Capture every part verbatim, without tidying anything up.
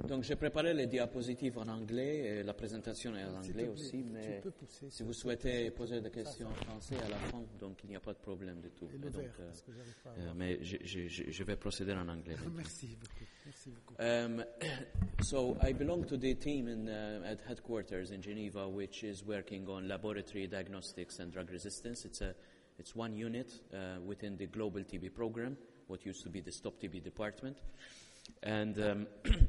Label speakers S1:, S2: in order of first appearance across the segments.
S1: Donc j'ai préparé les diapositives en anglais et la présentation est en anglais aussi, mais si vous souhaitez poser des questions en français à la fin, donc il n'y a pas de problème du tout.
S2: Et le
S1: donc,
S2: verre,
S1: euh,
S2: parce que j'arrive pas à
S1: euh,
S2: voir.
S1: mais je, je, je, je vais procéder en anglais.
S2: Merci beaucoup. Merci beaucoup.
S1: Um, so I belong to the team in, uh, at headquarters in Geneva, which is working on laboratory diagnostics and drug resistance. It's a it's one unit uh, within the global T B program, what used to be the Stop T B department, and um,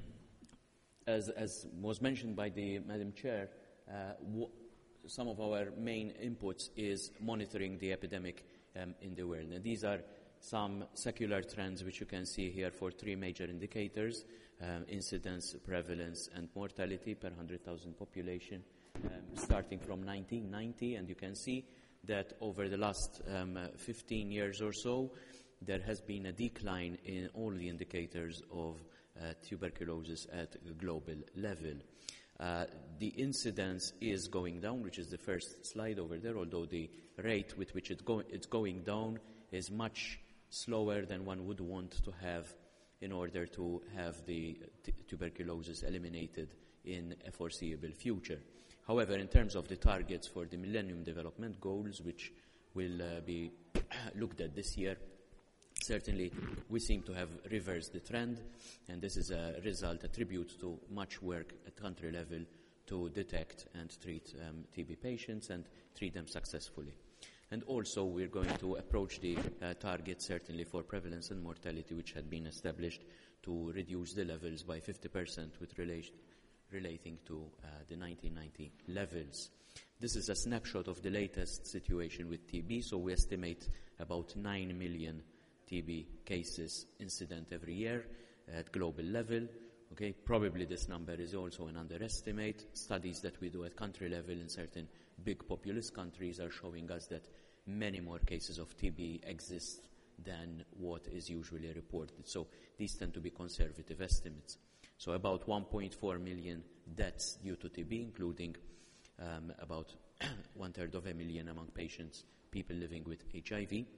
S1: as as was mentioned by the Madam Chair, uh, w- some of our main inputs is monitoring the epidemic um, in the world. And these are some secular trends which you can see here for three major indicators: um, incidence, prevalence, and mortality per one hundred thousand population, um, starting from nineteen ninety. And you can see that over the last um, uh, fifteen years or so, there has been a decline in all the indicators of uh, tuberculosis at a global level. Uh, the incidence is going down, which is the first slide over there, although the rate with which it go- it's going down is much slower than one would want to have in order to have the t- tuberculosis eliminated in a foreseeable future. However, in terms of the targets for the Millennium Development Goals, which will uh, be looked at this year, certainly we seem to have reversed the trend, and this is a result, a tribute to much work at country level to detect and treat um, T B patients and treat them successfully. And also we're going to approach the uh, target certainly for prevalence and mortality, which had been established to reduce the levels by fifty percent with relation, relating to uh, the nineteen ninety levels. This is a snapshot of the latest situation with T B, so we estimate about nine million T B cases incident every year at global level. Okay, probably this number is also an underestimate. Studies that we do at country level in certain big populous countries are showing us that many more cases of T B exist than what is usually reported. So these tend to be conservative estimates. So about one point four million deaths due to T B, including um, about one third of a million among patients, people living with H I V,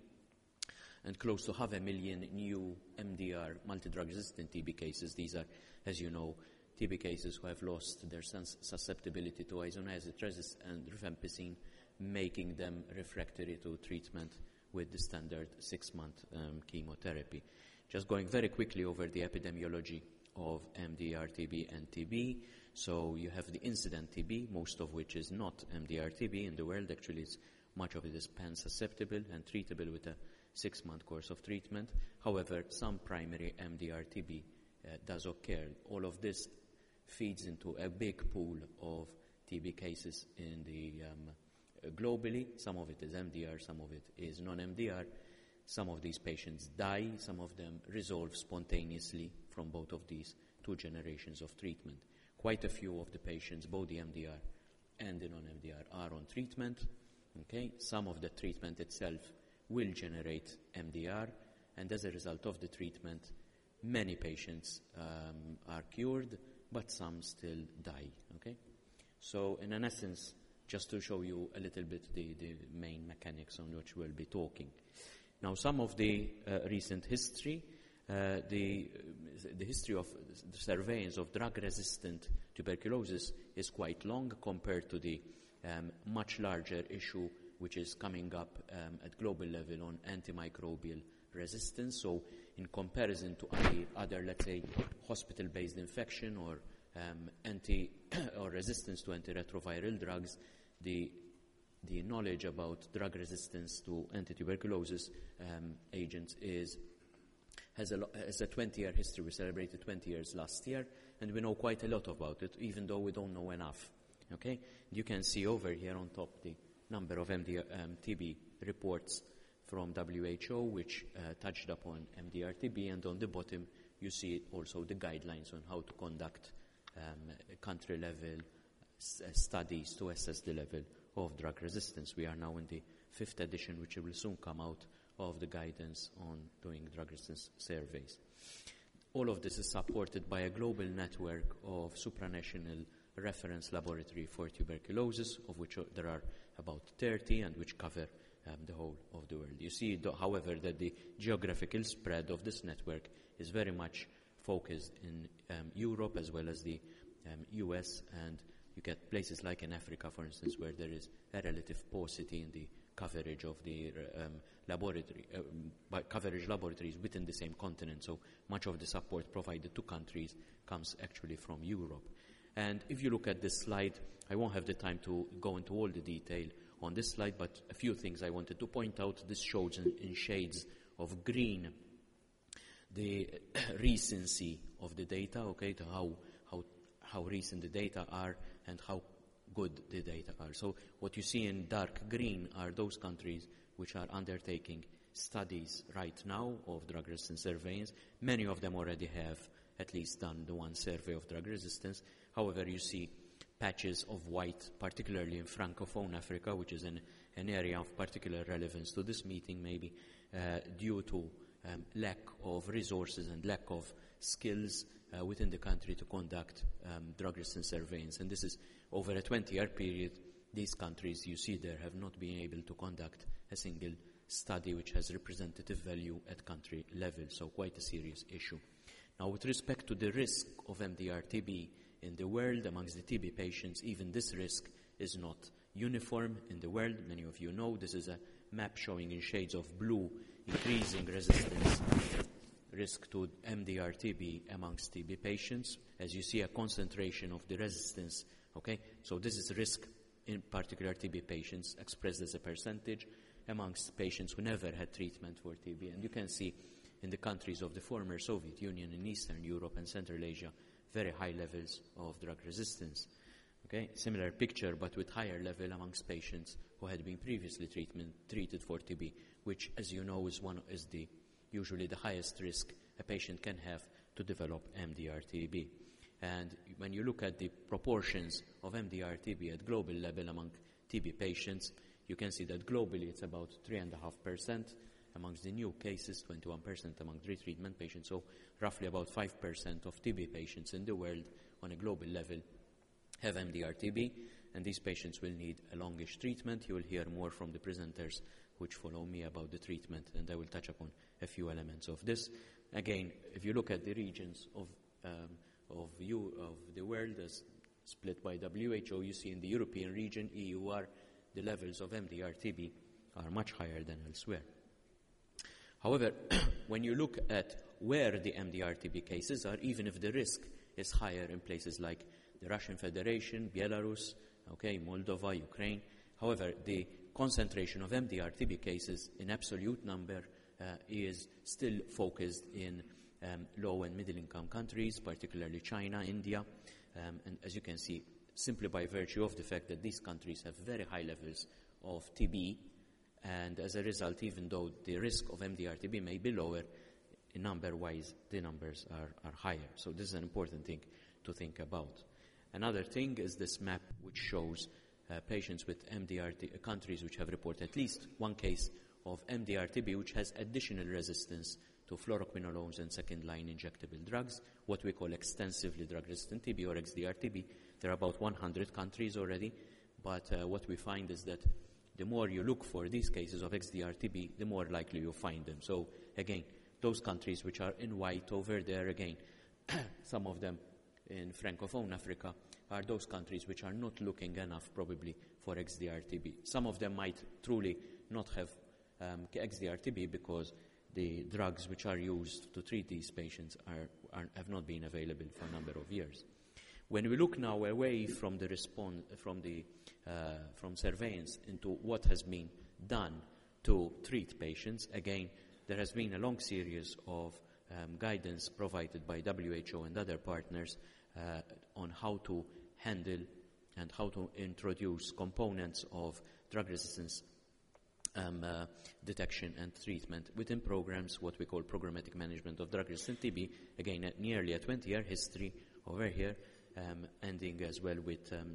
S1: and close to half a million new M D R, multi-drug resistant T B cases. These are, as you know, T B cases who have lost their sus- susceptibility to isoniazid and rifampicin, making them refractory to treatment with the standard six-month um, chemotherapy. Just going very quickly over the epidemiology of M D R T B and T B. So you have the incident T B, most of which is not M D R T B in the world. Actually, it's, much of it is pan-susceptible and treatable with a six-month course of treatment. However, some primary M D R T B uh, does occur. All of this feeds into a big pool of T B cases in the um, uh, globally. Some of it is M D R, some of it is non-M D R. Some of these patients die, some of them resolve spontaneously from both of these two generations of treatment. Quite a few of the patients, both the M D R and the non-M D R, are on treatment. Okay, some of the treatment itself will generate M D R, and as a result of the treatment, many patients um, are cured, but some still die. Okay, so in an essence, just to show you a little bit the, the main mechanics on which we'll be talking. Now, some of the uh, recent history, uh, the uh, the history of the surveillance of drug-resistant tuberculosis is quite long compared to the um, much larger issue which is coming up um, at global level on antimicrobial resistance. So in comparison to any other, let's say, hospital-based infection or um, anti or resistance to antiretroviral drugs, the the knowledge about drug resistance to anti-tuberculosis um, agents is has a, lo- has a twenty-year history. We celebrated twenty years last year, and we know quite a lot about it, even though we don't know enough. Okay, you can see over here on top the number of M D R, um, T B reports from W H O, which uh, touched upon M D R T B, and on the bottom you see also the guidelines on how to conduct um, country-level s- studies to assess the level of drug resistance. We are now in the fifth edition, which will soon come out, of the guidance on doing drug resistance surveys. All of this is supported by a global network of supranational reference laboratory for tuberculosis, of which there are about thirty and which cover um, the whole of the world. You see, though, however, that the geographical spread of this network is very much focused in um, Europe as well as the um, U S, and you get places like in Africa, for instance, where there is a relative paucity in the coverage of the um, laboratory, uh, by coverage laboratories within the same continent. So much of the support provided to countries comes actually from Europe. And if you look at this slide, I won't have the time to go into all the detail on this slide, but a few things I wanted to point out. This shows in, in shades of green the recency of the data, okay, to how, how, how recent the data are and how good the data are. So what you see in dark green are those countries which are undertaking studies right now of drug resistance surveillance. Many of them already have at least done the one survey of drug resistance. However, you see patches of white, particularly in Francophone Africa, which is an, an area of particular relevance to this meeting, maybe uh, due to um, lack of resources and lack of skills uh, within the country to conduct um, drug resistance surveillance. And this is over a twenty-year period. These countries you see there have not been able to conduct a single study which has representative value at country level, so quite a serious issue. Now, with respect to the risk of M D R T B in the world amongst the T B patients, even this risk is not uniform in the world. Many of you know this is a map showing in shades of blue increasing resistance risk to M D R T B amongst T B patients. As you see, a concentration of the resistance, okay? So this is risk in particular T B patients expressed as a percentage amongst patients who never had treatment for T B. And you can see in the countries of the former Soviet Union in Eastern Europe and Central Asia, very high levels of drug resistance. Okay, similar picture, but with higher level amongst patients who had been previously treatment, treated for T B, which, as you know, is one is the usually the highest risk a patient can have to develop M D R T B. And when you look at the proportions of M D R T B at global level among T B patients, you can see that globally it's about three point five percent amongst the new cases, twenty-one percent among retreatment patients, so roughly about five percent of T B patients in the world on a global level have M D R T B, and these patients will need a longish treatment. You will hear more from the presenters which follow me about the treatment, and I will touch upon a few elements of this. Again, if you look at the regions of um, of, you, of the world as split by W H O, you see in the European region, E U R, the levels of M D R T B are much higher than elsewhere. However, when you look at where the M D R T B cases are, even if the risk is higher in places like the Russian Federation, Belarus, okay, Moldova, Ukraine, however, the concentration of M D R T B cases in absolute number uh, is still focused in um, low and middle income countries, particularly China, India, um, and as you can see, simply by virtue of the fact that these countries have very high levels of T B, and as a result, even though the risk of M D R T B may be lower, in number-wise, the numbers are, are higher. So this is an important thing to think about. Another thing is this map which shows uh, patients with M D R T B, uh, countries which have reported at least one case of M D R T B which has additional resistance to fluoroquinolones and second-line injectable drugs, what we call extensively drug-resistant T B or X D R T B. There are about one hundred countries already, but uh, what we find is that the more you look for these cases of X D R T B, the more likely you find them. So again, those countries which are in white over there, again, some of them in Francophone Africa, are those countries which are not looking enough probably for X D R T B. Some of them might truly not have um, X D R T B because the drugs which are used to treat these patients are, are, have not been available for a number of years. When we look now away from the response, from the uh, from surveillance into what has been done to treat patients, again, there has been a long series of um, guidance provided by W H O and other partners uh, on how to handle and how to introduce components of drug resistance um, uh, detection and treatment within programs, what we call programmatic management of drug-resistant T B. Again, at nearly a twenty-year history over here, um, ending as well with um,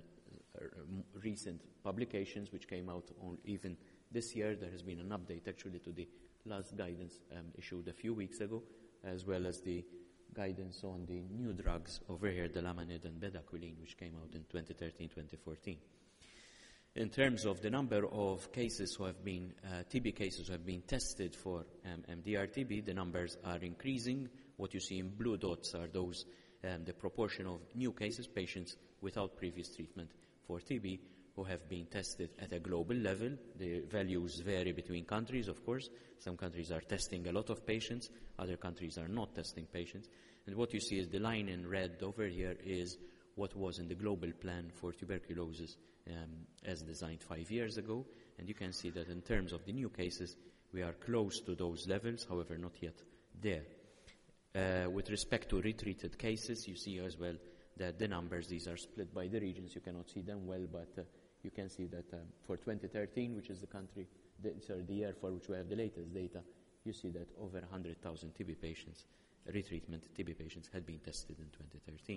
S1: recent publications which came out on even this year. There has been an update actually to the last guidance um, issued a few weeks ago, as well as the guidance on the new drugs over here, the Lamanid and Bedaquiline, which came out in twenty thirteen twenty fourteen. In terms of the number of cases who have been, uh, T B cases who have been tested for um, M D R T B, the numbers are increasing. What you see in blue dots are those, um, the proportion of new cases, patients without previous treatment for T B, who have been tested at a global level. The values vary between countries, of course. Some countries are testing a lot of patients, other countries are not testing patients. And what you see is the line in red over here is what was in the global plan for tuberculosis um, as designed five years ago. And you can see that in terms of the new cases, we are close to those levels, however, not yet there. Uh, with respect to retreated cases, you see as well that the numbers, these are split by the regions. You cannot see them well, but uh, you can see that um, for twenty thirteen, which is the country, the, sorry, the year for which we have the latest data, you see that over one hundred thousand T B patients, retreatment T B patients, had been tested in twenty thirteen.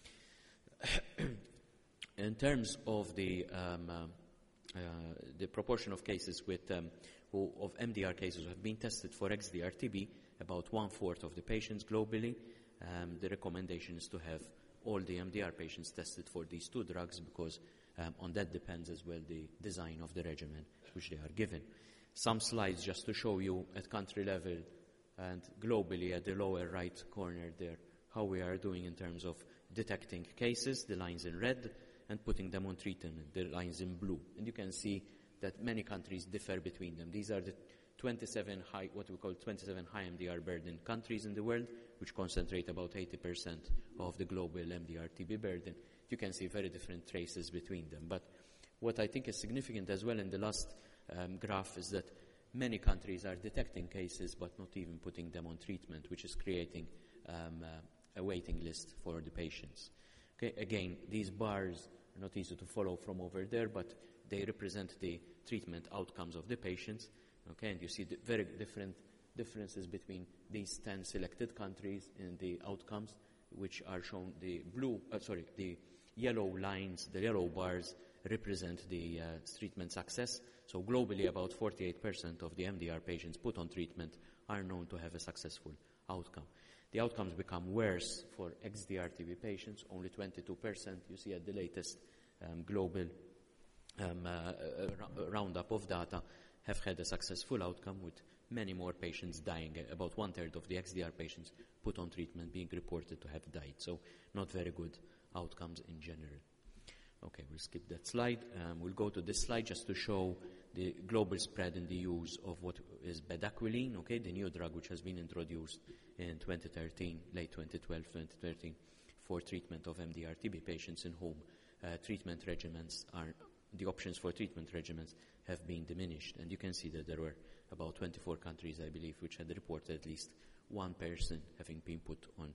S1: In terms of the um, uh, uh, the proportion of cases with um, who, of M D R cases who have been tested for X D R T B, about one-fourth of the patients globally, um, the recommendation is to have all the M D R patients tested for these two drugs, because um, on that depends as well the design of the regimen which they are given. Some slides just to show you at country level and globally at the lower right corner there how we are doing in terms of detecting cases, the lines in red, and putting them on treatment, the lines in blue. And you can see that many countries differ between them. These are the twenty-seven high, what we call twenty-seven high M D R burden countries in the world, which concentrate about eighty percent of the global M D R T B burden. You can see very different traces between them. But what I think is significant as well in the last um, graph is that many countries are detecting cases but not even putting them on treatment, which is creating um, uh, a waiting list for the patients. Okay, again, these bars are not easy to follow from over there, but they represent the treatment outcomes of the patients. Okay, and you see the very different differences between these ten selected countries in the outcomes, which are shown. The blue, uh, sorry, the yellow lines, the yellow bars represent the uh, treatment success. So globally, about forty-eight percent of the M D R patients put on treatment are known to have a successful outcome. The outcomes become worse for X D R T B patients, only twenty-two percent. You see at the latest um, global um, uh, uh, roundup of data have had a successful outcome, with many more patients dying. About one-third of the X D R patients put on treatment being reported to have died. So not very good outcomes in general. Okay, we'll skip that slide. Um, we'll go to this slide just to show the global spread in the use of what is bedaquiline, okay, the new drug which has been introduced in twenty thirteen, late twenty twelve, twenty thirteen, for treatment of M D R T B patients in whom uh, treatment regimens are, the options for treatment regimens have been diminished. And you can see that there were about twenty-four countries, I believe, which had reported at least one person having been put on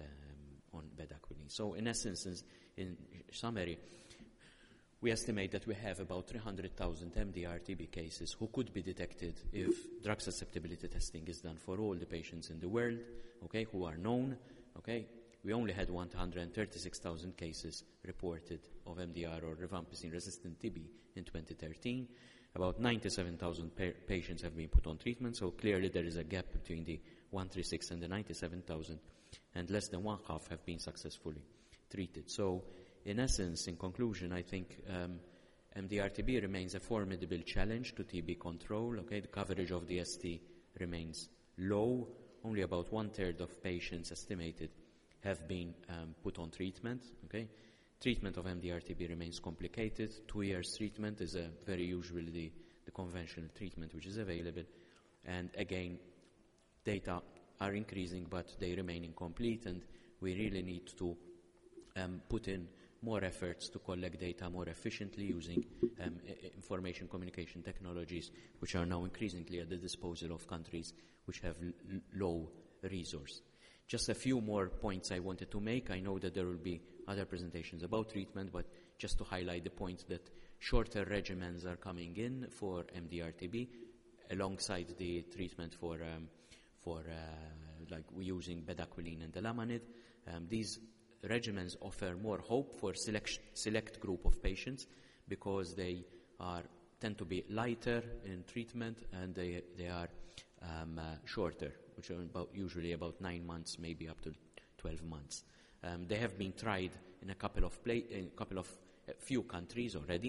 S1: um, on bedaquiline. So in essence, in summary, we estimate that we have about three hundred thousand M D R T B cases who could be detected if drug susceptibility testing is done for all the patients in the world, okay, who are known, okay. We only had one hundred thirty-six thousand cases reported of M D R or rifampicin-resistant T B in twenty thirteen. About ninety-seven thousand pa- patients have been put on treatment, so clearly there is a gap between the one hundred thirty-six and the ninety-seven thousand, and less than one half have been successfully treated. So in essence, in conclusion, I think um, M D R T B remains a formidable challenge to T B control. Okay, the coverage of the S T remains low. Only about one-third of patients estimated have been um, put on treatment. Okay, treatment of M D R T B remains complicated. Two years treatment is a very usually the, the conventional treatment which is available. And again, data are increasing, but they remain incomplete, and we really need to um, put in more efforts to collect data more efficiently using um, I- information communication technologies, which are now increasingly at the disposal of countries which have l- low resource. Just a few more points I wanted to make. I know that there will be other presentations about treatment, but just to highlight the point that shorter regimens are coming in for M D R T B alongside the treatment for um, for uh, like we're using bedaquiline and delamanid. Um, these regimens offer more hope for select, select group of patients because they are tend to be lighter in treatment, and they they are um, uh, shorter, which are about, usually about nine months, maybe up to twelve months. Um, they have been tried in a couple of pla- in a couple of uh, few countries already,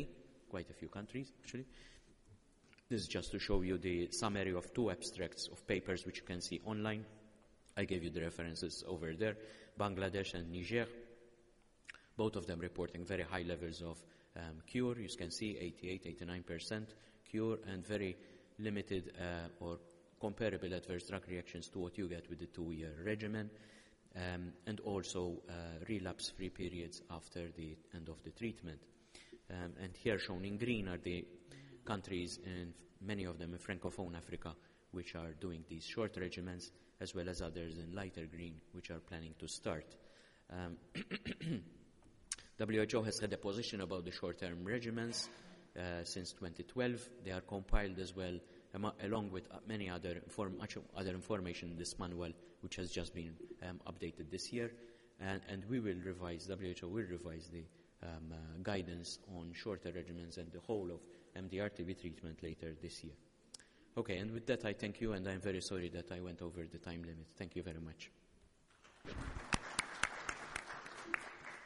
S1: quite a few countries actually. This is just to show you the summary of two abstracts of papers which you can see online. I gave you the references over there, Bangladesh and Niger. Both of them reporting very high levels of um, cure. You can see eighty-eight, eighty-nine percent cure and very limited uh, or comparable adverse drug reactions to what you get with the two-year regimen. Um, and also uh, relapse-free periods after the end of the treatment. Um, and here shown in green are the countries, and many of them in Francophone Africa, which are doing these short regimens, as well as others in lighter green, which are planning to start. Um, W H O has had a position about the short-term regimens uh, since twenty twelve. They are compiled as well, um, along with uh, many other, inform much other information in this manual, which has just been um, updated this year. And, and we will revise, W H O will revise the um, uh, guidance on shorter regimens and the whole of M D R T B treatment later this year. Okay, and with that I thank you, and I'm very sorry that I went over the time limit. Thank you very much.